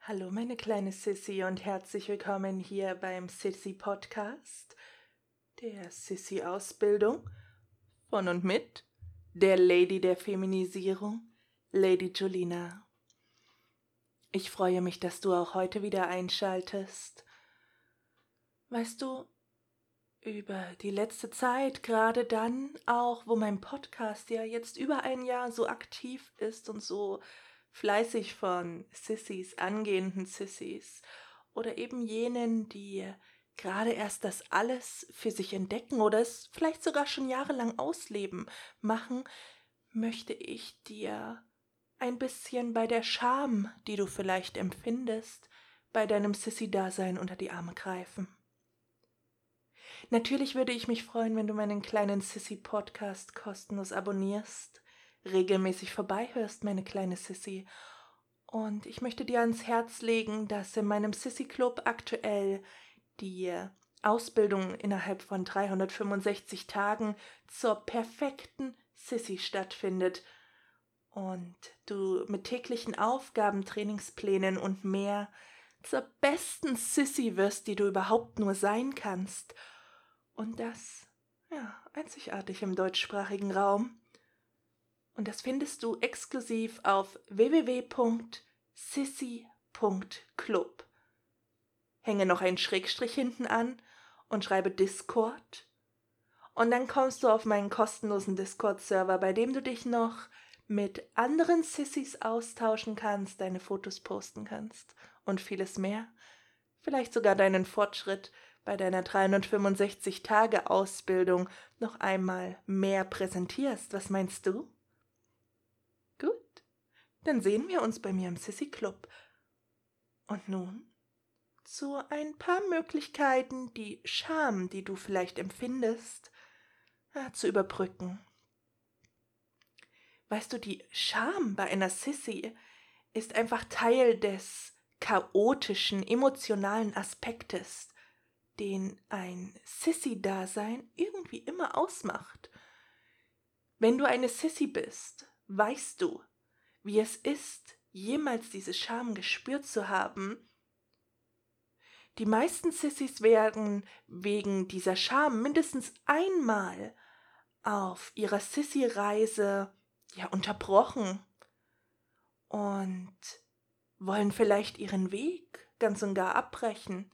Hallo meine kleine Sissy und herzlich willkommen hier beim Sissy Podcast, der Sissy Ausbildung von und mit der Lady der Feminisierung, Lady Julina. Ich freue mich, dass du auch heute wieder einschaltest. Weißt du, über die letzte Zeit, gerade dann auch, wo mein Podcast ja jetzt über ein Jahr so aktiv ist und so fleißig von Sissys, angehenden Sissys oder eben jenen, die gerade erst das alles für sich entdecken oder es vielleicht sogar schon jahrelang ausleben, machen, möchte ich dir ein bisschen bei der Scham, die du vielleicht empfindest, bei deinem Sissy-Dasein unter die Arme greifen. Natürlich würde ich mich freuen, wenn du meinen kleinen Sissy-Podcast kostenlos abonnierst, regelmäßig vorbeihörst, meine kleine Sissy. Und ich möchte dir ans Herz legen, dass in meinem Sissy-Club aktuell die Ausbildung innerhalb von 365 Tagen zur perfekten Sissy stattfindet und du mit täglichen Aufgaben, Trainingsplänen und mehr zur besten Sissy wirst, die du überhaupt nur sein kannst. Und das, einzigartig im deutschsprachigen Raum. Und das findest du exklusiv auf www.sissy.club. Hänge noch einen Schrägstrich hinten an und schreibe Discord. Und dann kommst du auf meinen kostenlosen Discord-Server, bei dem du dich noch mit anderen Sissys austauschen kannst, deine Fotos posten kannst und vieles mehr. Vielleicht sogar deinen Fortschritt bei deiner 365-Tage-Ausbildung noch einmal mehr präsentierst. Was meinst du? Gut, dann sehen wir uns bei mir im Sissy-Club. Und nun zu ein paar Möglichkeiten, die Scham, die du vielleicht empfindest, zu überbrücken. Weißt du, die Scham bei einer Sissy ist einfach Teil des chaotischen, emotionalen Aspektes, den ein Sissy-Dasein irgendwie immer ausmacht. Wenn du eine Sissy bist, weißt du, wie es ist, jemals diese Scham gespürt zu haben. Die meisten Sissys werden wegen dieser Scham mindestens einmal auf ihrer Sissy-Reise unterbrochen und wollen vielleicht ihren Weg ganz und gar abbrechen.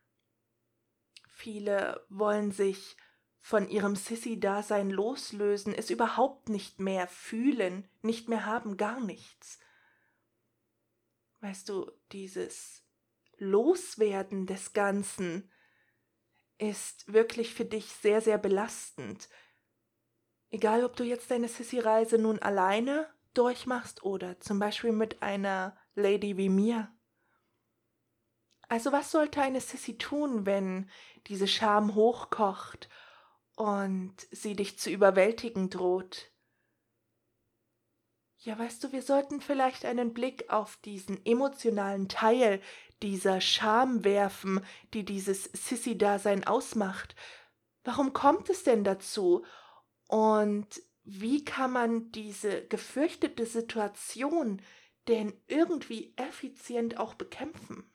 Viele wollen sich von ihrem Sissy-Dasein loslösen, es überhaupt nicht mehr fühlen, nicht mehr haben, gar nichts. Weißt du, dieses Loswerden des Ganzen ist wirklich für dich sehr, sehr belastend. Egal, ob du jetzt deine Sissy-Reise nun alleine durchmachst oder zum Beispiel mit einer Lady wie mir. Also was sollte eine Sissy tun, wenn diese Scham hochkocht und sie dich zu überwältigen droht? Ja, weißt du, wir sollten vielleicht einen Blick auf diesen emotionalen Teil dieser Scham werfen, die dieses Sissy-Dasein ausmacht. Warum kommt es denn dazu? Und wie kann man diese gefürchtete Situation denn irgendwie effizient auch bekämpfen?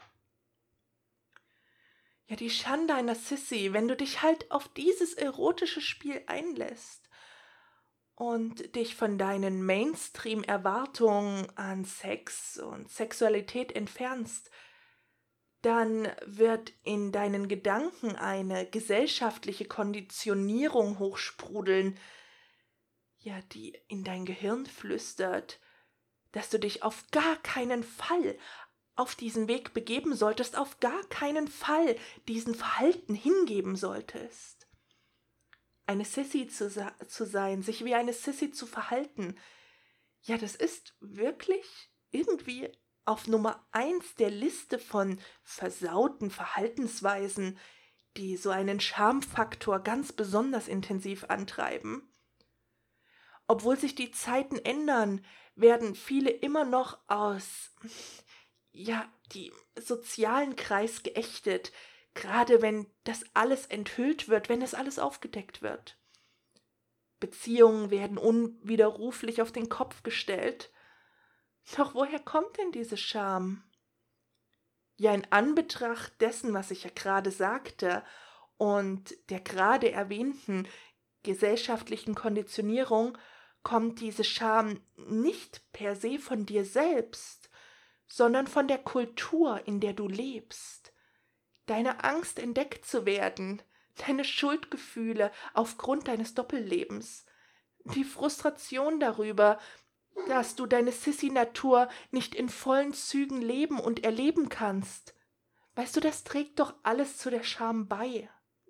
Ja, die Schande einer Sissy, wenn du dich halt auf dieses erotische Spiel einlässt und dich von deinen Mainstream-Erwartungen an Sex und Sexualität entfernst, dann wird in deinen Gedanken eine gesellschaftliche Konditionierung hochsprudeln, ja, die in dein Gehirn flüstert, dass du dich auf gar keinen Fall auf diesen Weg begeben solltest, auf gar keinen Fall diesen Verhalten hingeben solltest. Eine Sissy zu sein, sich wie eine Sissy zu verhalten, ja, das ist wirklich irgendwie auf Nummer 1 der Liste von versauten Verhaltensweisen, die so einen Schamfaktor ganz besonders intensiv antreiben. Obwohl sich die Zeiten ändern, werden viele immer noch aus, die sozialen Kreis geächtet, gerade wenn das alles enthüllt wird, wenn das alles aufgedeckt wird. Beziehungen werden unwiderruflich auf den Kopf gestellt. Doch woher kommt denn diese Scham? Ja, in Anbetracht dessen, was ich ja gerade sagte und der gerade erwähnten gesellschaftlichen Konditionierung, kommt diese Scham nicht per se von dir selbst, sondern von der Kultur, in der du lebst. Deine Angst, entdeckt zu werden, deine Schuldgefühle aufgrund deines Doppellebens, die Frustration darüber, dass du deine Sissy-Natur nicht in vollen Zügen leben und erleben kannst. Weißt du, das trägt doch alles zu der Scham bei.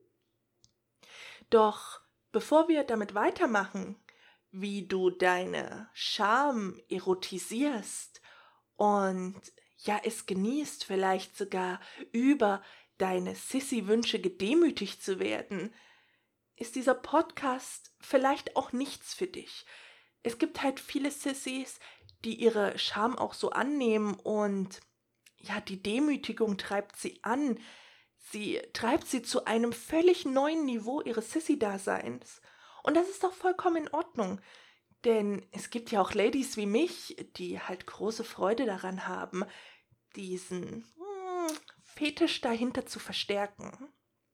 Doch bevor wir damit weitermachen, wie du deine Scham erotisierst und ja es genießt, vielleicht sogar über deine Sissy-Wünsche gedemütigt zu werden, ist dieser Podcast vielleicht auch nichts für dich. Es gibt halt viele Sissys, die ihre Scham auch so annehmen und ja, die Demütigung treibt sie an. Sie treibt sie zu einem völlig neuen Niveau ihres Sissy-Daseins. Und das ist doch vollkommen in Ordnung. Denn es gibt ja auch Ladies wie mich, die halt große Freude daran haben, diesen Fetisch dahinter zu verstärken.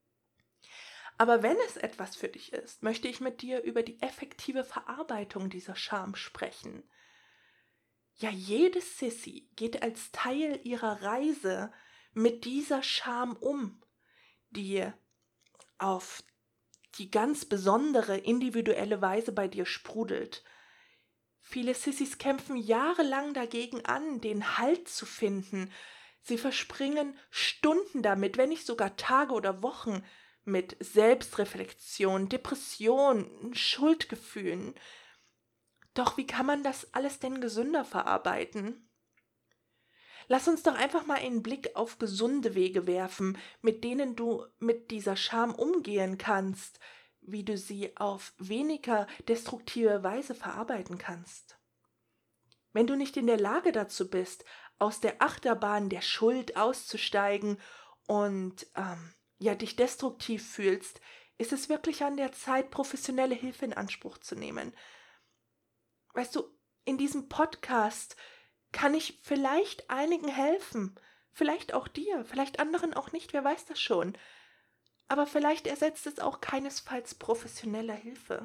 Aber wenn es etwas für dich ist, möchte ich mit dir über die effektive Verarbeitung dieser Scham sprechen. Ja, jede Sissy geht als Teil ihrer Reise mit dieser Scham um, die auf die ganz besondere individuelle Weise bei dir sprudelt. Viele Sissys kämpfen jahrelang dagegen an, den Halt zu finden. Sie verspringen Stunden damit, wenn nicht sogar Tage oder Wochen, mit Selbstreflexion, Depression, Schuldgefühlen. Doch wie kann man das alles denn gesünder verarbeiten? Lass uns doch einfach mal einen Blick auf gesunde Wege werfen, mit denen du mit dieser Scham umgehen kannst, wie du sie auf weniger destruktive Weise verarbeiten kannst. Wenn du nicht in der Lage dazu bist, aus der Achterbahn der Schuld auszusteigen und ja, dich destruktiv fühlst, ist es wirklich an der Zeit, professionelle Hilfe in Anspruch zu nehmen. Weißt du, in diesem Podcast kann ich vielleicht einigen helfen, vielleicht auch dir, vielleicht anderen auch nicht, wer weiß das schon. Aber vielleicht ersetzt es auch keinesfalls professionelle Hilfe.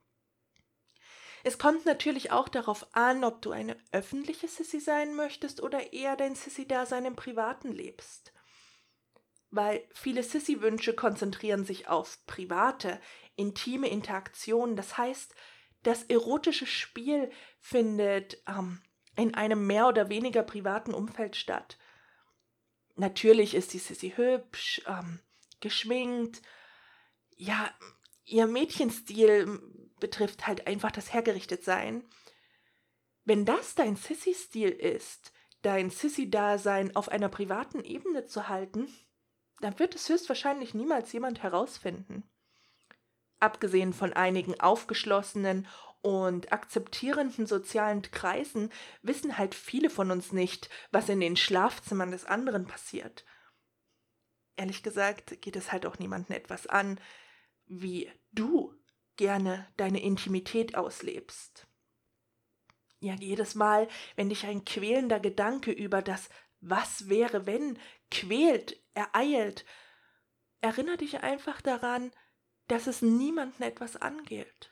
Es kommt natürlich auch darauf an, ob du eine öffentliche Sissy sein möchtest oder eher dein Sissy-Dasein im Privaten lebst. Weil viele Sissy-Wünsche konzentrieren sich auf private, intime Interaktionen. Das heißt, das erotische Spiel findet in einem mehr oder weniger privaten Umfeld statt. Natürlich ist die Sissy hübsch, geschminkt. Ja, ihr Mädchenstil betrifft halt einfach das Hergerichtetsein. Wenn das dein Sissy-Stil ist, dein Sissy-Dasein auf einer privaten Ebene zu halten, dann wird es höchstwahrscheinlich niemals jemand herausfinden. Abgesehen von einigen aufgeschlossenen und akzeptierenden sozialen Kreisen wissen halt viele von uns nicht, was in den Schlafzimmern des anderen passiert. Ehrlich gesagt geht es halt auch niemandem etwas an, wie du gerne deine Intimität auslebst. Ja, jedes Mal, wenn dich ein quälender Gedanke über das Was wäre wenn quält, ereilt, erinnere dich einfach daran, dass es niemandem etwas angeht.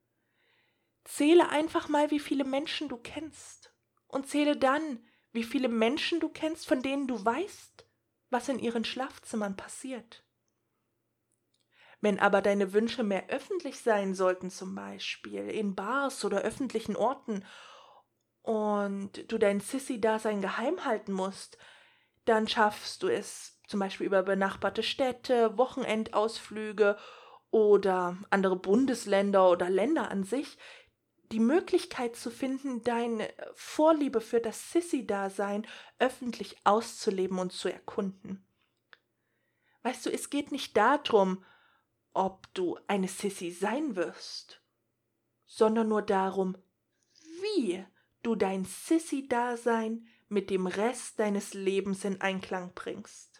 Zähle einfach mal, wie viele Menschen du kennst und zähle dann, wie viele Menschen du kennst, von denen du weißt, was in ihren Schlafzimmern passiert. Wenn aber deine Wünsche mehr öffentlich sein sollten, zum Beispiel in Bars oder öffentlichen Orten, und du dein Sissy-Dasein geheim halten musst, dann schaffst du es zum Beispiel über benachbarte Städte, Wochenendausflüge oder andere Bundesländer oder Länder an sich, die Möglichkeit zu finden, deine Vorliebe für das Sissy-Dasein öffentlich auszuleben und zu erkunden. Weißt du, es geht nicht darum, ob du eine Sissy sein wirst, sondern nur darum, wie du dein Sissy-Dasein mit dem Rest deines Lebens in Einklang bringst.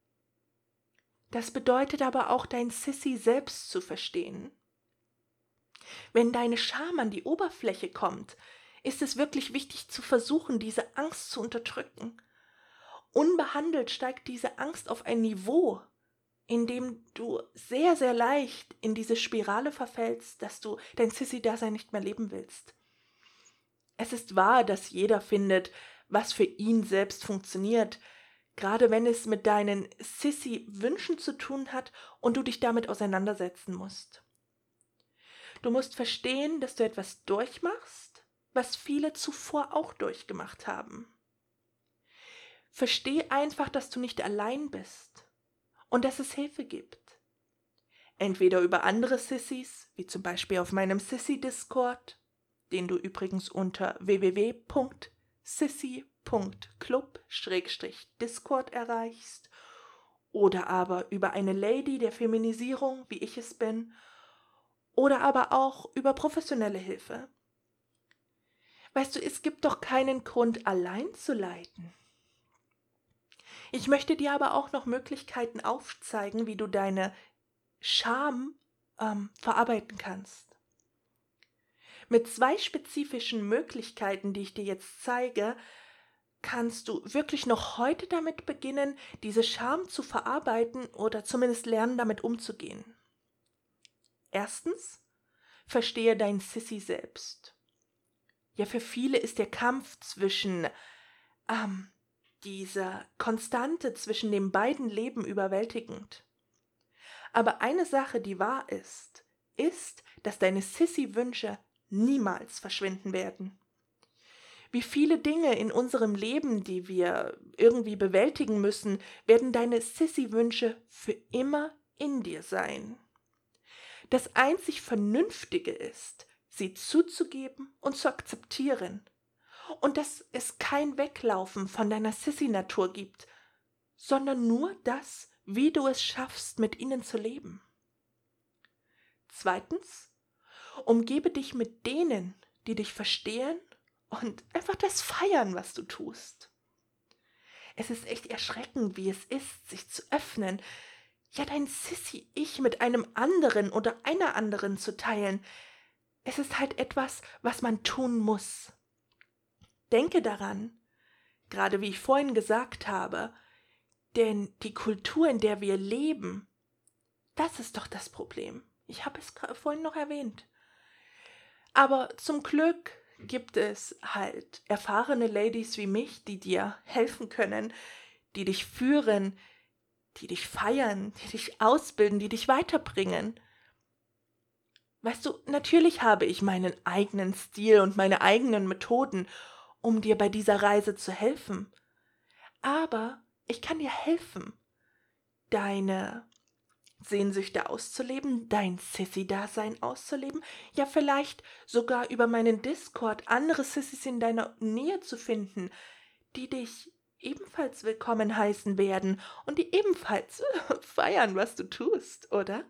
Das bedeutet aber auch, dein Sissy selbst zu verstehen. Wenn deine Scham an die Oberfläche kommt, ist es wirklich wichtig zu versuchen, diese Angst zu unterdrücken Unbehandelt steigt diese Angst auf ein Niveau, in dem du sehr, sehr leicht in diese Spirale verfällst, dass du dein Sissy-Dasein nicht mehr leben willst. Es ist wahr, dass jeder findet, was für ihn selbst funktioniert, gerade wenn es mit deinen Sissy-Wünschen zu tun hat und du dich damit auseinandersetzen musst. Du musst verstehen, dass du etwas durchmachst, was viele zuvor auch durchgemacht haben. Versteh einfach, dass du nicht allein bist und dass es Hilfe gibt. Entweder über andere Sissys, wie zum Beispiel auf meinem Sissy-Discord, den du übrigens unter www.sissy.club/discord erreichst, oder aber über eine Lady der Feminisierung, wie ich es bin, oder aber auch über professionelle Hilfe. Weißt du, es gibt doch keinen Grund, allein zu leiden. Ich möchte dir aber auch noch Möglichkeiten aufzeigen, wie du deine Scham verarbeiten kannst. Mit 2 spezifischen Möglichkeiten, die ich dir jetzt zeige, kannst du wirklich noch heute damit beginnen, diese Scham zu verarbeiten oder zumindest lernen, damit umzugehen. Erstens, verstehe dein Sissy selbst. Ja, für viele ist der Kampf zwischen dieser Konstante zwischen den beiden Leben überwältigend. Aber eine Sache, die wahr ist, dass deine Sissy-Wünsche niemals verschwinden werden. Wie viele Dinge in unserem Leben, die wir irgendwie bewältigen müssen, werden deine Sissy-Wünsche für immer in dir sein. Das einzig Vernünftige ist, sie zuzugeben und zu akzeptieren. Und dass es kein Weglaufen von deiner Sissy-Natur gibt, sondern nur das, wie du es schaffst, mit ihnen zu leben. Zweitens, umgebe dich mit denen, die dich verstehen und einfach das feiern, was du tust. Es ist echt erschreckend, wie es ist, sich zu öffnen, ja dein Sissy-Ich mit einem anderen oder einer anderen zu teilen. Es ist halt etwas, was man tun muss. Denke daran, gerade wie ich vorhin gesagt habe, denn die Kultur, in der wir leben, das ist doch das Problem. Ich habe es vorhin noch erwähnt. Aber zum Glück gibt es halt erfahrene Ladies wie mich, die dir helfen können, die dich führen, die dich feiern, die dich ausbilden, die dich weiterbringen. Weißt du, natürlich habe ich meinen eigenen Stil und meine eigenen Methoden, um dir bei dieser Reise zu helfen. Aber ich kann dir helfen, deine Sehnsüchte auszuleben, dein Sissy-Dasein auszuleben, ja vielleicht sogar über meinen Discord andere Sissys in deiner Nähe zu finden, die dich ebenfalls willkommen heißen werden und die ebenfalls feiern, was du tust, oder?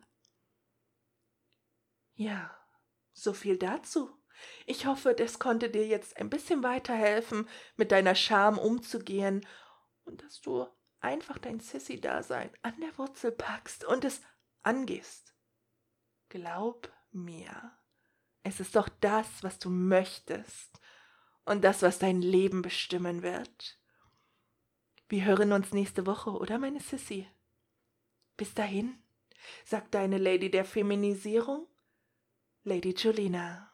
Ja, so viel dazu. Ich hoffe, das konnte dir jetzt ein bisschen weiterhelfen, mit deiner Scham umzugehen und dass du einfach dein Sissy-Dasein an der Wurzel packst und es angehst. Glaub mir, es ist doch das, was du möchtest und das, was dein Leben bestimmen wird. Wir hören uns nächste Woche, oder meine Sissy? Bis dahin, sagt deine Lady der Feminisierung, Lady Julina.